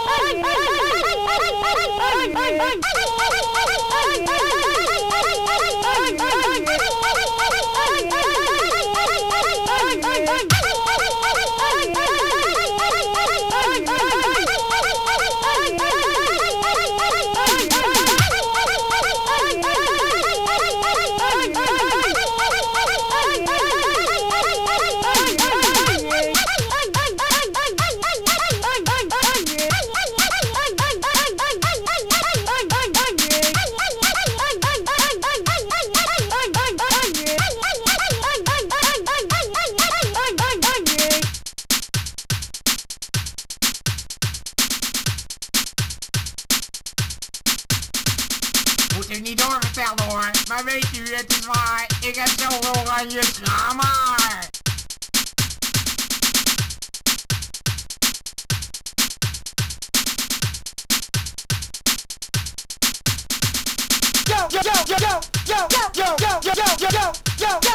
Moet u niet doorvertellen hoor, maar weet u, het is waar, ik heb zoveel oranje schaamhaar. Yo, yo, yo, yo, yo, yo, yo, yo, yo, yo, yo, yo.